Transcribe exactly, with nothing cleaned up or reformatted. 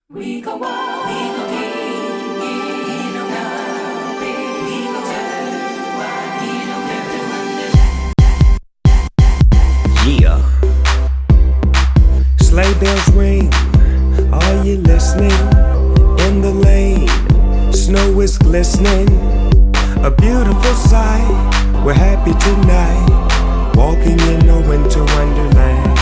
We go wild, we go deep, in or out, baby. We go turn wild, we know where to wonderland. Yeah. Sleigh bells ring, are you listening? In the lane, snow is glistening. A beautiful sight, we're happy tonight, walking in a winter wonderland.